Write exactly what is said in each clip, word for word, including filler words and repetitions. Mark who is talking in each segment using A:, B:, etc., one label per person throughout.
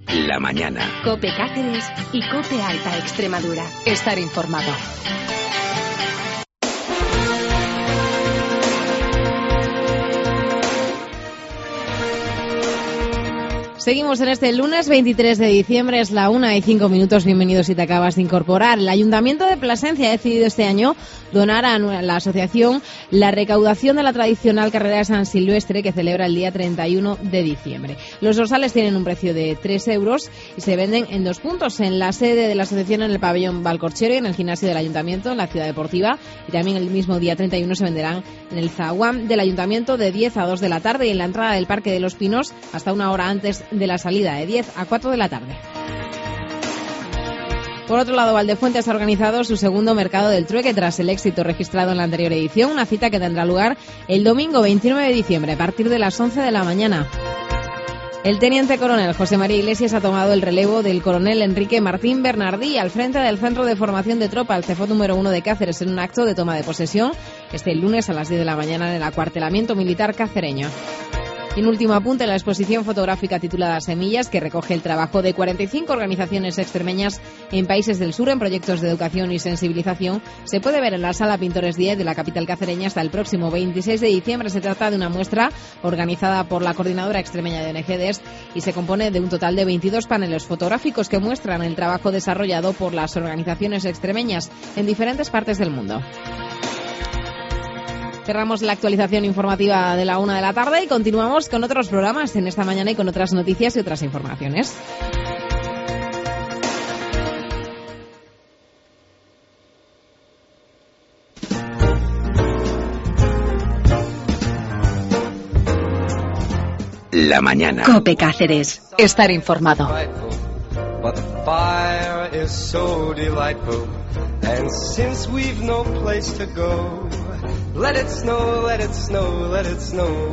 A: La mañana.
B: COPE Cáceres y COPE Alta Extremadura. Estar informado.
C: Seguimos en este lunes veintitrés de diciembre, es la una y cinco minutos. Bienvenidos si te acabas de incorporar. El Ayuntamiento de Plasencia ha decidido este año donar a la asociación la recaudación de la tradicional carrera de San Silvestre, que celebra el día treinta y uno de diciembre. Los dorsales tienen un precio de tres euros y se venden en dos puntos: en la sede de la asociación, en el pabellón Valcorchero, y en el gimnasio del Ayuntamiento, en la ciudad deportiva. Y también el mismo día treinta y uno se venderán en el zaguán del Ayuntamiento de diez a dos de la tarde y en la entrada del Parque de los Pinos hasta una hora antes de la salida, de diez a cuatro de la tarde. Por otro lado, Valdefuentes ha organizado su segundo mercado del trueque tras el éxito registrado en la anterior edición, una cita que tendrá lugar el domingo veintinueve de diciembre a partir de las once de la mañana. El teniente coronel José María Iglesias ha tomado el relevo del coronel Enrique Martín Bernardí al frente del Centro de Formación de Tropa, el CEFOT número uno de Cáceres, en un acto de toma de posesión este lunes a las diez de la mañana en el acuartelamiento militar cacereño. Y un último apunte: la exposición fotográfica titulada Semillas, que recoge el trabajo de cuarenta y cinco organizaciones extremeñas en países del sur en proyectos de educación y sensibilización, se puede ver en la Sala Pintores diez de la capital cacereña hasta el próximo veintiséis de diciembre. Se trata de una muestra organizada por la Coordinadora Extremeña de O N G des y se compone de un total de veintidós paneles fotográficos que muestran el trabajo desarrollado por las organizaciones extremeñas en diferentes partes del mundo. Cerramos la actualización informativa de la una de la tarde y continuamos con otros programas en esta mañana y con otras noticias y otras informaciones.
A: La mañana.
B: COPE Cáceres. Estar informado.
D: But the fire is so delightful, and since we've no place to go, let it snow, let it snow, let it snow.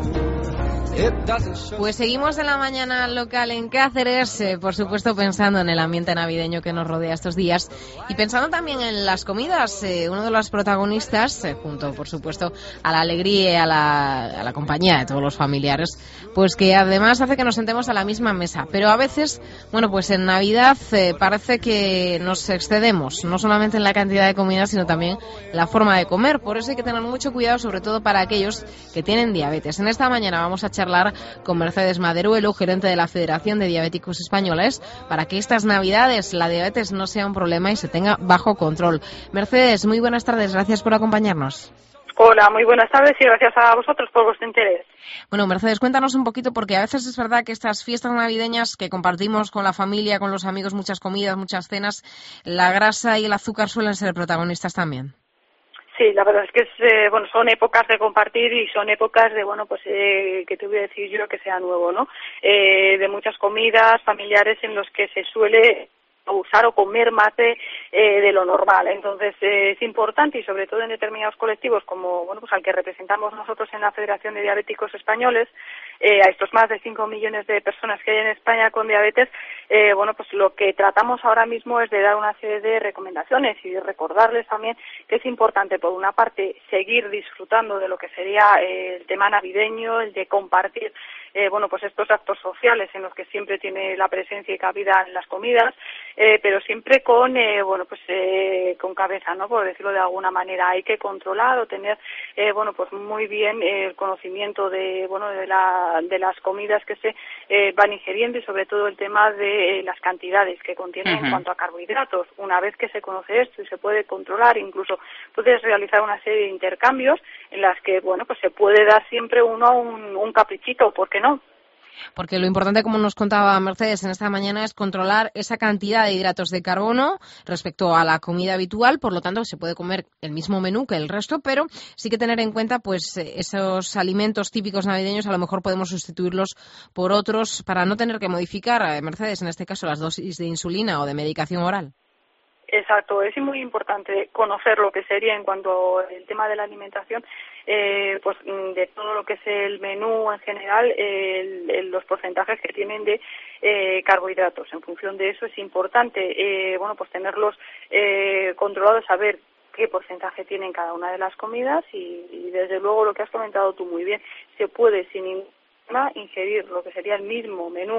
C: Pues seguimos en la mañana local en Cáceres, eh, por supuesto pensando en el ambiente navideño que nos rodea estos días y pensando también en las comidas. Eh, uno de los protagonistas, eh, junto por supuesto a la alegría y a la, a la compañía de todos los familiares, pues que además hace que nos sentemos a la misma mesa. Pero a veces, bueno, pues en Navidad eh, parece que nos excedemos, no solamente en la cantidad de comida, sino también en la forma de comer. Por eso hay que tener mucho cuidado, sobre todo para aquellos que tienen diabetes. En esta mañana vamos a charlar con Mercedes Maderuelo, gerente de la Federación de Diabéticos Españoles, para que estas Navidades la diabetes no sea un problema y se tenga bajo control. Mercedes, muy buenas tardes, gracias por acompañarnos.
E: Hola, muy buenas tardes y gracias a vosotros por vuestro interés.
C: Bueno, Mercedes, cuéntanos un poquito, porque a veces es verdad que estas fiestas navideñas que compartimos con la familia, con los amigos, muchas comidas, muchas cenas, la grasa y el azúcar suelen ser protagonistas también.
E: Sí, la verdad es que es, eh, bueno, son épocas de compartir y son épocas de, bueno, pues, eh, que te voy a decir yo que sea nuevo, ¿no? Eh, de muchas comidas familiares en los que se suele usar o comer más de, eh, de lo normal. Entonces eh, es importante, y sobre todo en determinados colectivos como, bueno, pues al que representamos nosotros en la Federación de Diabéticos Españoles, eh, a estos más de cinco millones de personas que hay en España con diabetes, eh, bueno, pues lo que tratamos ahora mismo es de dar una serie de recomendaciones y de recordarles también que es importante, por una parte, seguir disfrutando de lo que sería eh, el tema navideño, el de compartir Eh, bueno, pues estos actos sociales en los que siempre tiene la presencia y cabida en las comidas, eh, pero siempre con, eh, bueno, pues eh, con cabeza, ¿no? Por decirlo de alguna manera, hay que controlar o tener, eh, bueno, pues muy bien eh, el conocimiento de, bueno, de, la, de las comidas que se eh, van ingiriendo y sobre todo el tema de eh, las cantidades que contienen uh-huh. en cuanto a carbohidratos. Una vez que se conoce esto y se puede controlar, incluso puedes realizar una serie de intercambios en las que, bueno, pues se puede dar siempre uno un, un caprichito, ¿por qué no?
C: Porque lo importante, como nos contaba Mercedes en esta mañana, es controlar esa cantidad de hidratos de carbono respecto a la comida habitual. Por lo tanto, se puede comer el mismo menú que el resto, pero sí que tener en cuenta pues esos alimentos típicos navideños. A lo mejor podemos sustituirlos por otros para no tener que modificar, Mercedes, en este caso, las dosis de insulina o de medicación oral.
E: Exacto, es muy importante conocer lo que sería en cuanto al tema de la alimentación, eh, pues de todo lo que es el menú en general, el, el, los porcentajes que tienen de eh, carbohidratos. En función de eso es importante, eh, bueno, pues tenerlos eh, controlados, saber qué porcentaje tienen cada una de las comidas y, y desde luego lo que has comentado tú muy bien, se puede sin ningún problema ingerir lo que sería el mismo menú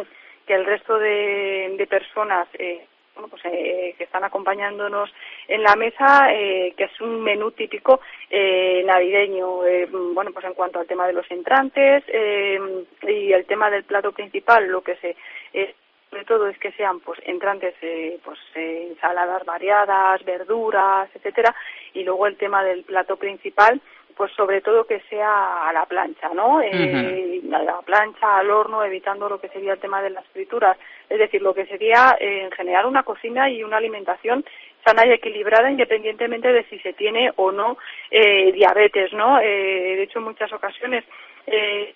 E: que el resto de, de personas eh, bueno, pues, eh, que están acompañándonos en la mesa, eh, que es un menú típico eh, navideño. Eh, bueno, pues en cuanto al tema de los entrantes eh, y el tema del plato principal, lo que se eh, sobre todo es que sean pues entrantes, eh, pues eh, ensaladas variadas, verduras, etcétera, y luego el tema del plato principal, pues sobre todo que sea a la plancha, ¿no? Eh, uh-huh. A la plancha, al horno, evitando lo que sería el tema de las frituras. Es decir, lo que sería eh, en general una cocina y una alimentación sana y equilibrada, independientemente de si se tiene o no eh, diabetes, ¿no? Eh, de hecho, en muchas ocasiones eh,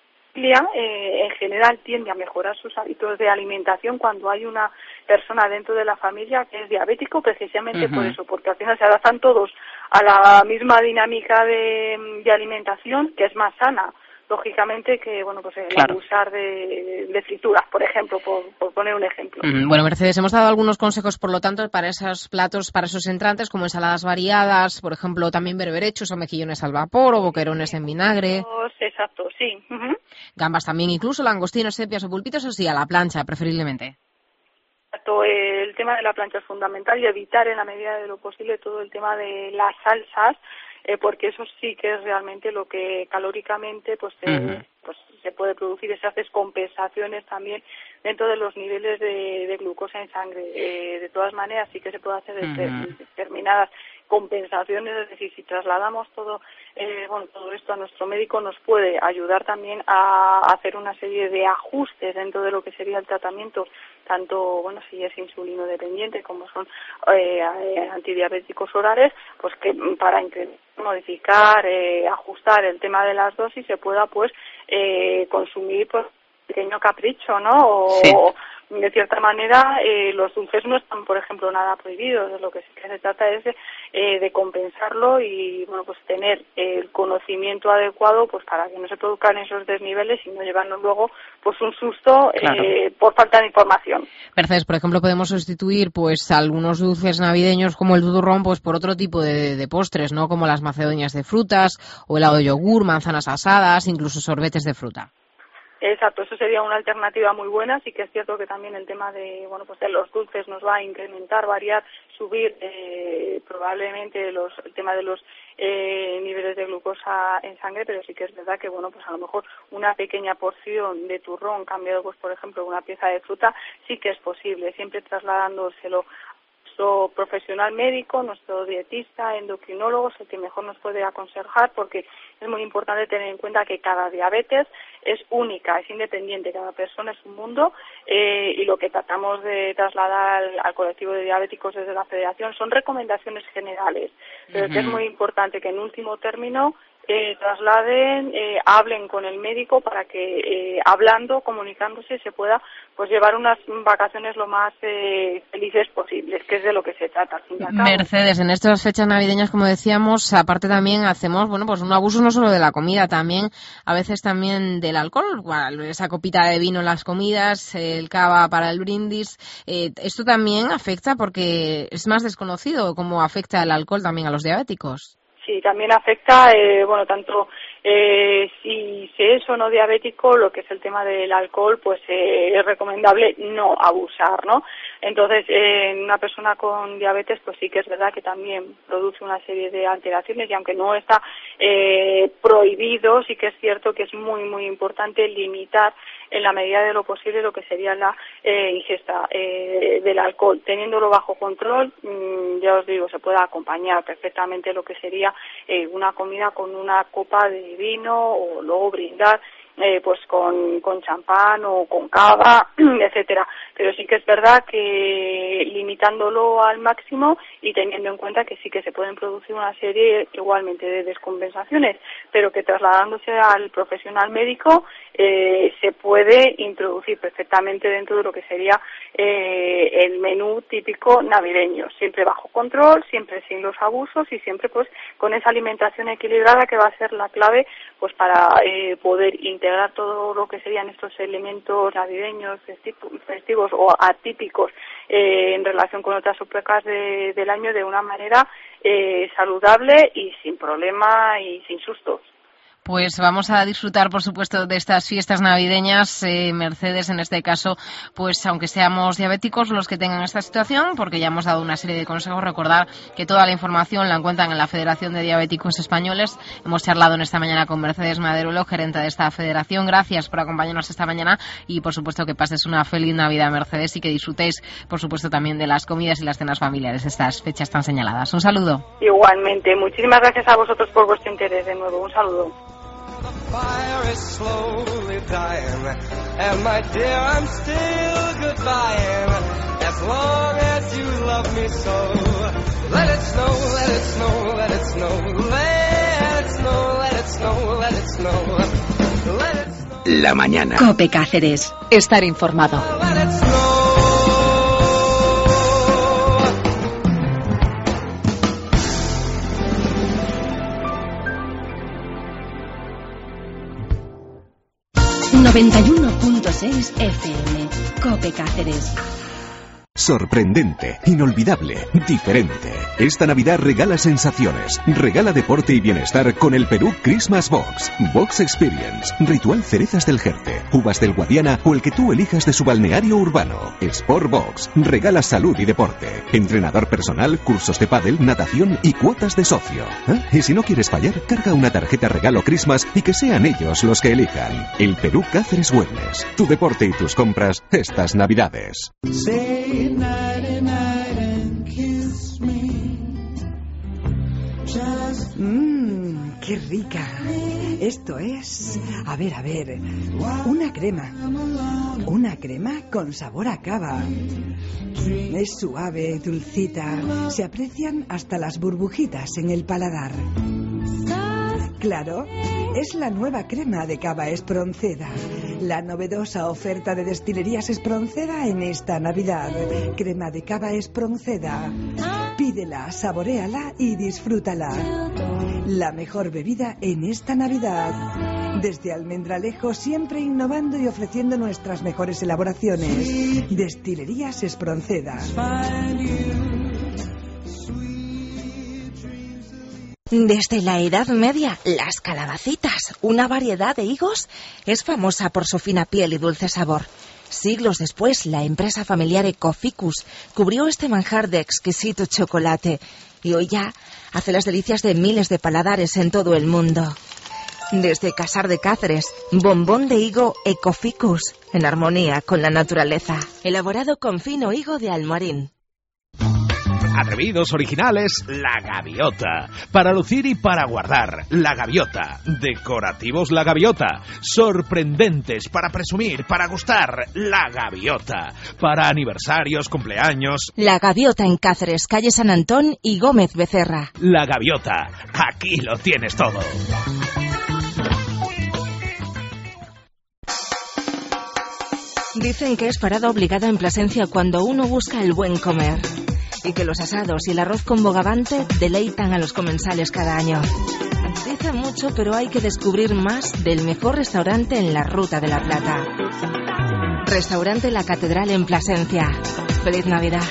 E: Eh, en general tiende a mejorar sus hábitos de alimentación cuando hay una persona dentro de la familia que es diabético, precisamente uh-huh. por eso, porque al final se adaptan todos a la misma dinámica de, de alimentación, que es más sana, lógicamente, que bueno, pues el claro. abusar de, de frituras, por ejemplo, por, por poner un ejemplo.
C: Uh-huh. Bueno, Mercedes, hemos dado algunos consejos, por lo tanto, para esos platos, para esos entrantes, como ensaladas variadas, por ejemplo, también berberechos o mejillones al vapor o boquerones en vinagre.
E: Exacto, sí. Uh-huh.
C: Gambas también, incluso langostinos, sepias o pulpitos, o sí, a la plancha, preferiblemente.
E: Exacto, el tema de la plancha es fundamental y evitar en la medida de lo posible todo el tema de las salsas, eh, porque eso sí que es realmente lo que calóricamente pues, eh, uh-huh. pues se puede producir esas descompensaciones también dentro de los niveles de, de glucosa en sangre. Eh, de todas maneras sí que se puede hacer uh-huh. determinadas compensaciones, es decir, si trasladamos todo eh, bueno todo esto a nuestro médico, nos puede ayudar también a hacer una serie de ajustes dentro de lo que sería el tratamiento, tanto bueno si es insulino dependiente como son eh, antidiabéticos orales, pues que para modificar, eh, ajustar el tema de las dosis se pueda pues eh, consumir pues pequeño capricho, ¿no? O,
C: sí.
E: De cierta manera, eh, los dulces no están, por ejemplo, nada prohibidos. De lo que sí que se trata es de, eh, de compensarlo y, bueno, pues tener el conocimiento adecuado, pues para que no se produzcan esos desniveles y no llevarnos luego, pues un susto
C: claro.
E: eh, por falta de información.
C: Mercedes, por ejemplo, podemos sustituir, pues, algunos dulces navideños como el turrón, pues, por otro tipo de, de postres, ¿no? Como las macedonias de frutas o helado de yogur, manzanas asadas, incluso sorbetes de fruta.
E: Exacto, eso sería una alternativa muy buena. Sí que es cierto que también el tema de bueno pues de los dulces nos va a incrementar, variar, subir eh, probablemente los el tema de los eh, niveles de glucosa en sangre, pero sí que es verdad que bueno pues a lo mejor una pequeña porción de turrón cambiado pues por ejemplo una pieza de fruta sí que es posible, siempre trasladándoselo nuestro profesional médico, nuestro dietista, endocrinólogo, es el que mejor nos puede aconsejar, porque es muy importante tener en cuenta que cada diabetes es única, es independiente, cada persona es un mundo eh, y lo que tratamos de trasladar al, al colectivo de diabéticos desde la Federación son recomendaciones generales, pero uh-huh. que es muy importante que en último término Eh, trasladen, eh, hablen con el médico para que eh, hablando, comunicándose se pueda pues llevar unas vacaciones lo más eh, felices posibles, que es de lo que se trata al fin y al cabo.
C: Mercedes, en estas fechas navideñas, como decíamos, aparte también hacemos, bueno, pues un abuso no solo de la comida, también a veces también del alcohol, bueno, esa copita de vino en las comidas, el cava para el brindis, eh, esto también afecta porque es más desconocido cómo afecta el alcohol también a los diabéticos.
E: Sí, también afecta, eh, bueno, tanto eh, si se es o no diabético, lo que es el tema del alcohol, pues eh, es recomendable no abusar, ¿no? Entonces, eh, en una persona con diabetes, pues sí que es verdad que también produce una serie de alteraciones y aunque no está eh, prohibido, sí que es cierto que es muy, muy importante limitar en la medida de lo posible lo que sería la eh, ingesta eh, del alcohol. Teniéndolo bajo control, mmm, ya os digo, se puede acompañar perfectamente lo que sería eh, una comida con una copa de vino o luego brindar eh, pues con con champán o con cava, etcétera. Pero sí que es verdad que limitándolo al máximo y teniendo en cuenta que sí que se pueden producir una serie igualmente de descompensaciones, pero que trasladándose al profesional médico eh, se puede introducir perfectamente dentro de lo que sería eh, el menú típico navideño, siempre bajo control, siempre sin los abusos y siempre pues con esa alimentación equilibrada que va a ser la clave pues para eh, poder integrar todo lo que serían estos elementos navideños, festivos o atípicos eh, en relación con otras épocas de, del año de una manera eh, saludable y sin problema y sin sustos.
C: Pues vamos a disfrutar, por supuesto, de estas fiestas navideñas. Eh, Mercedes, en este caso, pues aunque seamos diabéticos los que tengan esta situación, porque ya hemos dado una serie de consejos, recordar que toda la información la encuentran en la Federación de Diabéticos Españoles. Hemos charlado en esta mañana con Mercedes Maderuelo, gerente de esta federación. Gracias por acompañarnos esta mañana y, por supuesto, que pases una feliz Navidad, Mercedes, y que disfrutéis, por supuesto, también de las comidas y las cenas familiares, estas fechas tan señaladas. Un saludo.
E: Igualmente. Muchísimas gracias a vosotros por vuestro interés de nuevo. Un saludo.
D: The fire is slowly dying, and my dear, I'm still goodbying. As long as you love me so, let it snow, let it snow, let it snow, let it snow, let it snow, let it snow, let it snow.
B: La mañana. COPE Cáceres. Estar informado.
D: Let it snow.
B: noventa y uno punto seis F M. COPE Cáceres.
A: Sorprendente, inolvidable, diferente. Esta Navidad regala sensaciones, regala deporte y bienestar con el Perú Christmas Box. Box Experience, Ritual Cerezas del Jerte, Uvas del Guadiana o el que tú elijas de su balneario urbano. Sport Box, regala salud y deporte. Entrenador personal, cursos de pádel, natación y cuotas de socio. ¿Ah? Y si no quieres fallar, carga una tarjeta regalo Christmas y que sean ellos los que elijan. El Perú Cáceres Wellness, tu deporte y tus compras estas Navidades.
F: Say nighty night and kiss me. Just
G: Mmm, qué rica. Esto es... A ver, a ver... Una crema. Una crema con sabor a cava. Es suave, dulcita. Se aprecian hasta las burbujitas en el paladar. Claro, es la nueva crema de cava Espronceda. La novedosa oferta de destilerías Espronceda en esta Navidad. Crema de cava Espronceda. Pídela, saboréala y disfrútala. La mejor bebida en esta Navidad. Desde Almendralejo, siempre innovando y ofreciendo nuestras mejores elaboraciones. Destilerías Espronceda.
H: Desde la Edad Media, las calabacitas, una variedad de higos, es famosa por su fina piel y dulce sabor. Siglos después, la empresa familiar Ecoficus cubrió este manjar de exquisito chocolate y hoy ya hace las delicias de miles de paladares en todo el mundo. Desde Casar de Cáceres, bombón de higo Ecoficus, en armonía con la naturaleza, elaborado con fino higo de Almorín.
I: Atrevidos, originales, La Gaviota. Para lucir y para guardar, La Gaviota. Decorativos, La Gaviota. Sorprendentes, para presumir, para gustar, La Gaviota. Para aniversarios, cumpleaños.
H: La Gaviota en Cáceres, calle San Antón y Gómez Becerra.
I: La Gaviota. Aquí lo tienes todo.
H: Dicen que es parada obligada en Plasencia cuando uno busca el buen comer. Y que los asados y el arroz con bogavante deleitan a los comensales cada año. Dicen mucho, pero hay que descubrir más del mejor restaurante en la Ruta de la Plata. Restaurante La Catedral en Plasencia. ¡Feliz Navidad!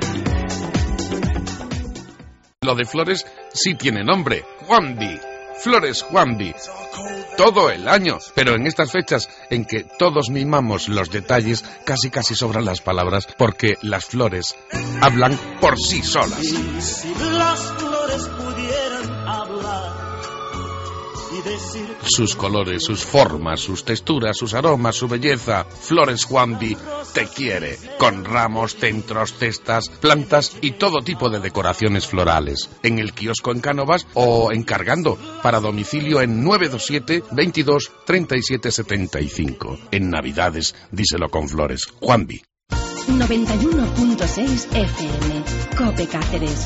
J: Lo de Flores sí tiene nombre. Juandi. Flores Juandi. Todo el año, pero en estas fechas en que todos mimamos los detalles, casi casi sobran las palabras, porque las flores hablan por sí solas.
F: y si las flores pudieran hablar y decir
J: Sus colores, sus formas, sus texturas, sus aromas, su belleza. Flores Juandi te quiere, con ramos, centros, cestas, plantas y todo tipo de decoraciones florales. En el kiosco en Cánovas o encargando para domicilio en nueve dos siete, veintidós, treinta y siete setenta y cinco. En Navidades, díselo con Flores Juandi.
B: noventa y uno punto seis F M. COPE Cáceres.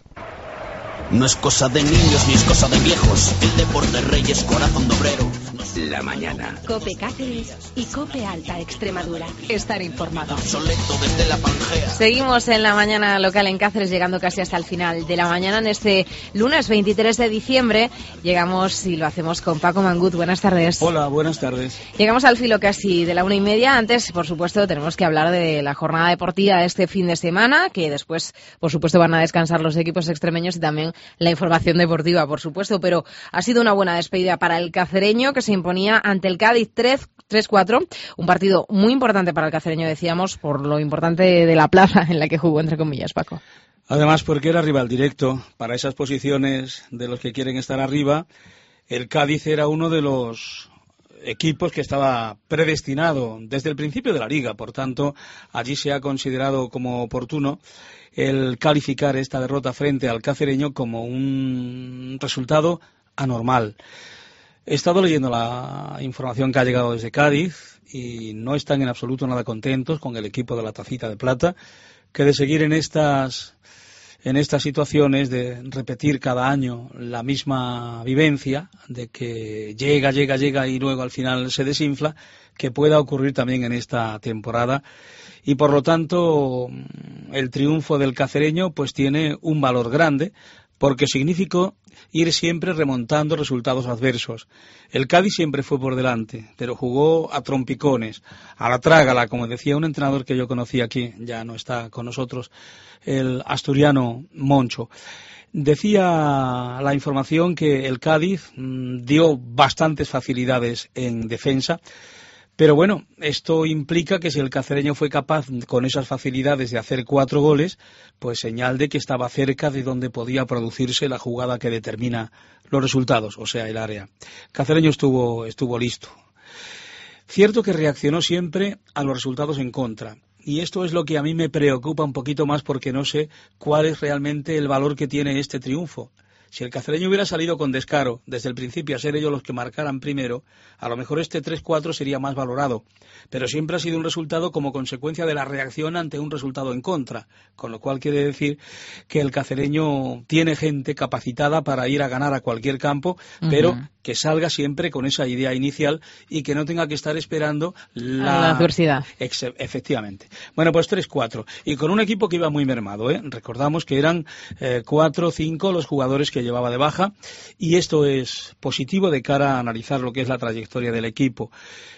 K: No es cosa de niños ni es cosa de viejos. El deporte rey es corazón de obrero. No la mañana.
B: Cope Cáceres y Cope Alta Extremadura. Estar informado.
K: Desde la Pangea.
C: Seguimos en la mañana local en Cáceres, llegando casi hasta el final de la mañana en este lunes veintitrés de diciembre. Llegamos y lo hacemos con Paco Mangut. Buenas tardes.
L: Hola, buenas tardes.
C: Llegamos al filo casi de la una y media. Antes, por supuesto, tenemos que hablar de la jornada deportiva de este fin de semana, que después, por supuesto, van a descansar los equipos extremeños y también la información deportiva, por supuesto. Pero ha sido una buena despedida para el cacereño, que se imponía ante el Cádiz tres cuatro. Un partido muy importante para el cacereño, decíamos, por lo importante de la plaza en la que jugó, entre comillas, Paco.
L: Además, porque era rival directo para esas posiciones de los que quieren estar arriba. El Cádiz era uno de los equipos que estaba predestinado desde el principio de la liga, por tanto, allí se ha considerado como oportuno el calificar esta derrota frente al cacereño como un resultado anormal. He estado leyendo la información que ha llegado desde Cádiz y no están en absoluto nada contentos con el equipo de la Tacita de Plata, que de seguir en estas, en estas situaciones, de repetir cada año la misma vivencia, de que llega, llega, llega y luego al final se desinfla, que pueda ocurrir también en esta temporada. Y por lo tanto, el triunfo del cacereño pues tiene un valor grande, porque significó ir siempre remontando resultados adversos. El Cádiz siempre fue por delante, pero jugó a trompicones, a la trágala, como decía un entrenador que yo conocí aquí, ya no está con nosotros, el asturiano Moncho. Decía la información que el Cádiz mmm, dio bastantes facilidades en defensa. Pero bueno, esto implica que si el cacereño fue capaz con esas facilidades de hacer cuatro goles, pues señal de que estaba cerca de donde podía producirse la jugada que determina los resultados, o sea, el área. Cacereño estuvo, estuvo listo. Cierto que reaccionó siempre a los resultados en contra. Y esto es lo que a mí me preocupa un poquito más, porque no sé cuál es realmente el valor que tiene este triunfo. Si el cacereño hubiera salido con descaro desde el principio a ser ellos los que marcaran primero, a lo mejor este tres cuatro sería más valorado. Pero siempre ha sido un resultado como consecuencia de la reacción ante un resultado en contra. Con lo cual quiere decir que el cacereño tiene gente capacitada para ir a ganar a cualquier campo, uh-huh. pero que salga siempre con esa idea inicial y que no tenga que estar esperando la,
C: la adversidad.
L: Ex- efectivamente. Bueno, pues tres cuatro. Y con un equipo que iba muy mermado, ¿eh? Recordamos que eran eh, cuatro o cinco los jugadores que llevaba de baja, y esto es positivo de cara a analizar lo que es la trayectoria del equipo.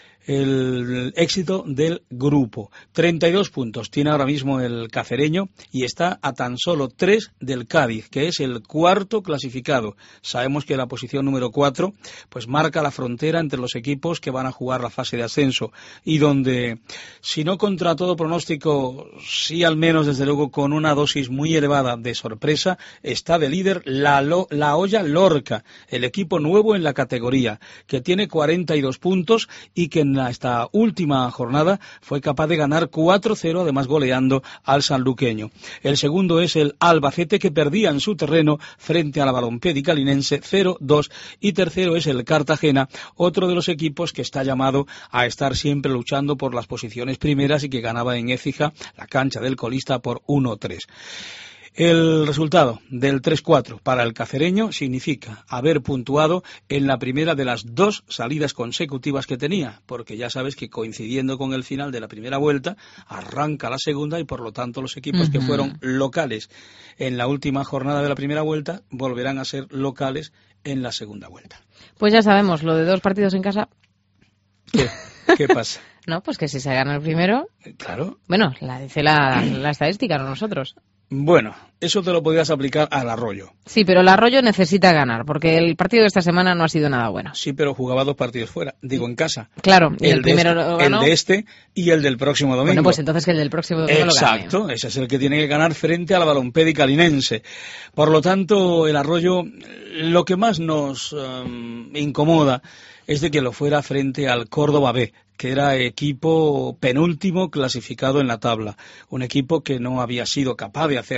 L: El éxito del grupo. treinta y dos puntos tiene ahora mismo el cacereño y está a tan solo tres del Cádiz, que es el cuarto clasificado. Sabemos que la posición número cuatro pues marca la frontera entre los equipos que van a jugar la fase de ascenso, y donde, si no contra todo pronóstico, sí al menos desde luego con una dosis muy elevada de sorpresa, está de líder la, Lo, la Olla Lorca, el equipo nuevo en la categoría, que tiene cuarenta y dos puntos y que en esta última jornada fue capaz de ganar cuatro cero, además goleando al sanluqueño. El segundo es el Albacete, que perdía en su terreno frente a la Balompédica Linense cero dos, y tercero es el Cartagena, otro de los equipos que está llamado a estar siempre luchando por las posiciones primeras y que ganaba en Écija, la cancha del colista, por uno tres. El resultado del tres cuatro para el cacereño significa haber puntuado en la primera de las dos salidas consecutivas que tenía, porque ya sabes que coincidiendo con el final de la primera vuelta arranca la segunda, y por lo tanto los equipos uh-huh. que fueron locales en la última jornada de la primera vuelta volverán a ser locales en la segunda vuelta.
C: Pues ya sabemos, lo de dos partidos en casa.
L: ¿Qué? ¿Qué pasa?
C: No, pues que si se gana el primero...
L: Claro.
C: Bueno, la dice la, la estadística, no nosotros.
L: Bueno, eso te lo podrías aplicar al Arroyo.
C: Sí, pero el Arroyo necesita ganar, porque el partido de esta semana no ha sido nada bueno.
L: Sí, pero jugaba dos partidos fuera, digo en casa.
C: Claro, y el,
L: el
C: primero
L: de este,
C: lo ganó.
L: El de este y el del próximo domingo.
C: Bueno, pues entonces que el del próximo domingo
L: Exacto,
C: lo gane.
L: Exacto, ese es el que tiene que ganar frente a la Balompédica Linense. Por lo tanto, el Arroyo, lo que más nos um, incomoda es de que lo fuera frente al Córdoba B, que era equipo penúltimo clasificado en la tabla, un equipo que no había sido capaz de hacer nada destacado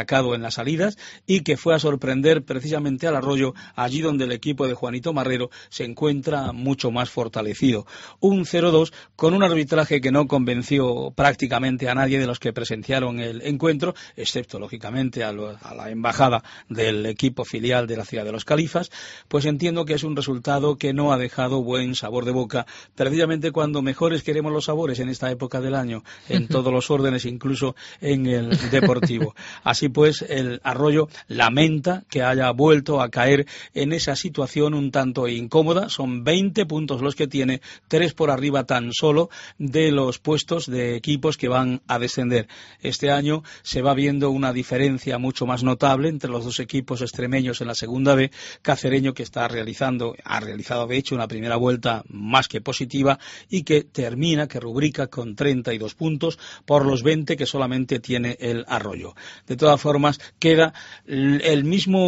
L: destacado en las salidas y que fue a sorprender precisamente al Arroyo, allí donde el equipo de Juanito Marrero se encuentra mucho más fortalecido. Un cero dos con un arbitraje que no convenció prácticamente a nadie de los que presenciaron el encuentro, excepto lógicamente a, lo, a la embajada del equipo filial de la ciudad de Los Califas. Pues entiendo que es un resultado que no ha dejado buen sabor de boca, precisamente cuando mejores queremos los sabores en esta época del año, en todos los órdenes, incluso en el deportivo. Así pues, el Arroyo lamenta que haya vuelto a caer en esa situación un tanto incómoda. Son veinte puntos los que tiene, tres por arriba tan solo de los puestos de equipos que van a descender. Este año se va viendo una diferencia mucho más notable entre los dos equipos extremeños en la segunda B. Cacereño, que está realizando, ha realizado de hecho una primera vuelta más que positiva y que termina, que rubrica con treinta y dos puntos por los veinte que solamente tiene el Arroyo. De todas formas, queda el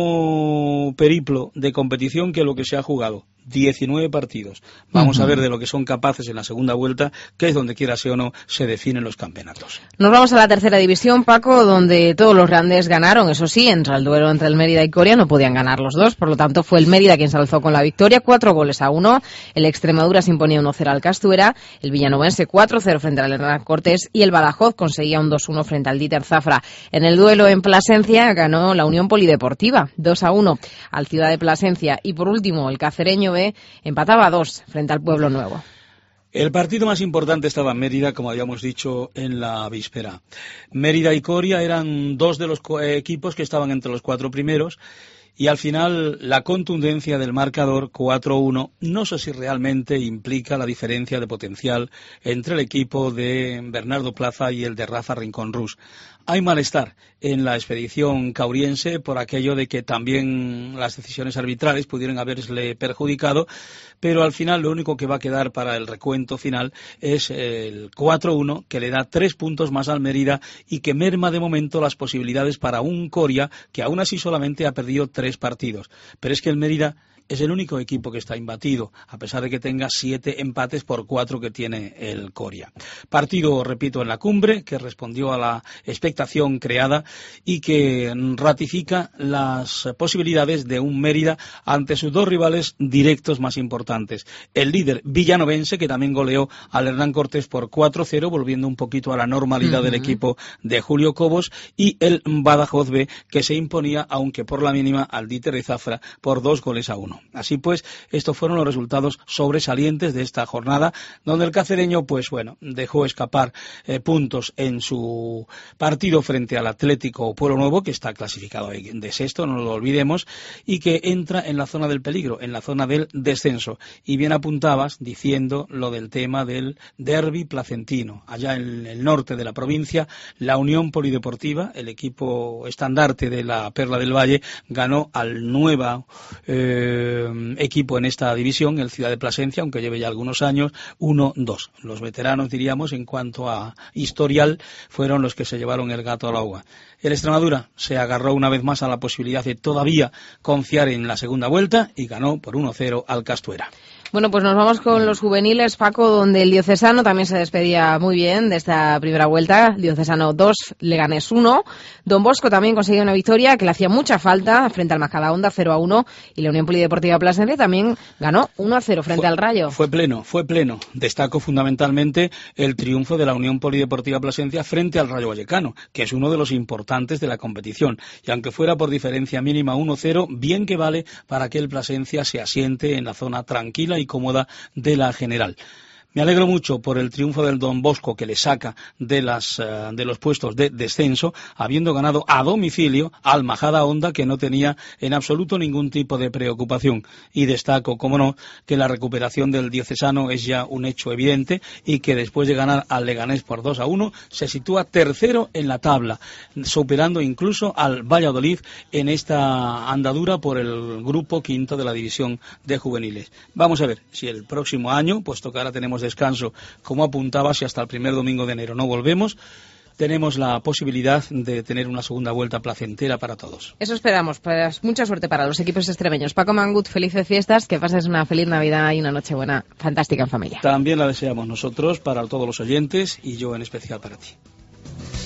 L: mismo periplo de competición que lo que se ha jugado. diecinueve partidos. Vamos uh-huh. a ver de lo que son capaces en la segunda vuelta, que es donde quiera sea o no se definen los campeonatos.
C: Nos vamos a la tercera división, Paco, donde todos los grandes ganaron. Eso sí, entre el duelo entre el Mérida y Coria no podían ganar los dos, por lo tanto fue el Mérida quien se alzó con la victoria, cuatro goles a uno. El Extremadura se imponía uno cero al Castuera, el Villanovense cuatro cero frente al Hernán Cortés y el Badajoz conseguía un dos uno frente al Díter Zafra. En el duelo en Plasencia ganó la Unión Polideportiva dos a uno al Ciudad de Plasencia y por último el Cacereño B empataba a dos frente al Pueblo Nuevo.
L: El partido más importante estaba en Mérida, como habíamos dicho en la víspera. Mérida y Coria eran dos de los equipos que estaban entre los cuatro primeros y al final la contundencia del marcador cuatro uno no sé si realmente implica la diferencia de potencial entre el equipo de Bernardo Plaza y el de Rafa Rincón Rus. Hay malestar en la expedición cauriense por aquello de que también las decisiones arbitrales pudieran haberle perjudicado, pero al final lo único que va a quedar para el recuento final es el cuatro uno, que le da tres puntos más al Mérida y que merma de momento las posibilidades para un Coria que aún así solamente ha perdido tres partidos. Pero es que el Mérida es el único equipo que está imbatido, a pesar de que tenga siete empates por cuatro que tiene el Coria. Partido, repito, en la cumbre, que respondió a la expectación creada y que ratifica las posibilidades de un Mérida ante sus dos rivales directos más importantes. El líder villanovense, que también goleó al Hernán Cortés por cuatro cero, volviendo un poquito a la normalidad uh-huh. del equipo de Julio Cobos, y el Badajoz B, que se imponía, aunque por la mínima, al Díter de Zafra por dos goles a uno. Así pues, estos fueron los resultados sobresalientes de esta jornada, donde el cacereño, pues bueno, dejó escapar eh, puntos en su partido frente al Atlético Pueblo Nuevo, que está clasificado de sexto, no lo olvidemos, y que entra en la zona del peligro, en la zona del descenso. Y bien apuntabas diciendo lo del tema del derbi placentino. Allá en el norte de la provincia, la Unión Polideportiva, el equipo estandarte de la Perla del Valle, ganó al nuevo eh, equipo en esta división, el Ciudad de Plasencia, aunque lleve ya algunos años, uno dos. Los veteranos, diríamos, en cuanto a historial, fueron los que se llevaron el gato al agua. El Extremadura se agarró una vez más a la posibilidad de todavía confiar en la segunda vuelta y ganó por uno cero al Castuera.
C: Bueno, pues nos vamos con los juveniles, Paco, donde el Diocesano también se despedía muy bien de esta primera vuelta. Diocesano dos, Leganés uno. Don Bosco también consiguió una victoria que le hacía mucha falta frente al Majadahonda cero a uno. Y la Unión Polideportiva Plasencia también ganó uno a cero frente
L: fue,
C: al Rayo.
L: Fue pleno, fue pleno. Destaco fundamentalmente el triunfo de la Unión Polideportiva Plasencia frente al Rayo Vallecano, que es uno de los importantes de la competición. Y aunque fuera por diferencia mínima uno cero, bien que vale para que el Plasencia se asiente en la zona tranquila y cómoda de la general. Me alegro mucho por el triunfo del Don Bosco, que le saca de, las, uh, de los puestos de descenso, habiendo ganado a domicilio al Majadahonda, que no tenía en absoluto ningún tipo de preocupación. Y destaco, como no, que la recuperación del Diocesano es ya un hecho evidente y que después de ganar al Leganés por dos a uno, se sitúa tercero en la tabla, superando incluso al Valladolid en esta andadura por el grupo quinto de la división de juveniles. Vamos a ver si el próximo año, puesto que ahora tenemos descanso, como apuntaba, si hasta el primer domingo de enero no volvemos, tenemos la posibilidad de tener una segunda vuelta placentera para todos.
C: Eso esperamos. Pues mucha suerte para los equipos extremeños. Paco Mangut, felices fiestas, que pases una feliz Navidad y una Nochebuena fantástica en familia.
L: También la deseamos nosotros para todos los oyentes y yo en especial para ti.
K: El calor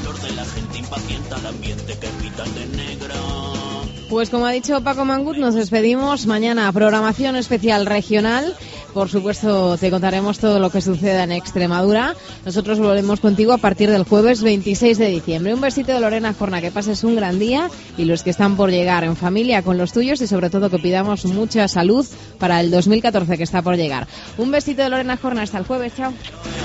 M: calor de la gente impacienta el ambiente que pintan de negro.
C: Pues como ha dicho Paco Mangut, nos despedimos. Mañana programación especial regional. Por supuesto, te contaremos todo lo que suceda en Extremadura. Nosotros volvemos contigo a partir del jueves veintiséis de diciembre. Un besito de Lorena Jorna, que pases un gran día, y los que están por llegar en familia con los tuyos, y sobre todo que pidamos mucha salud para el dos mil catorce que está por llegar. Un besito de Lorena Jorna, hasta el jueves, chao.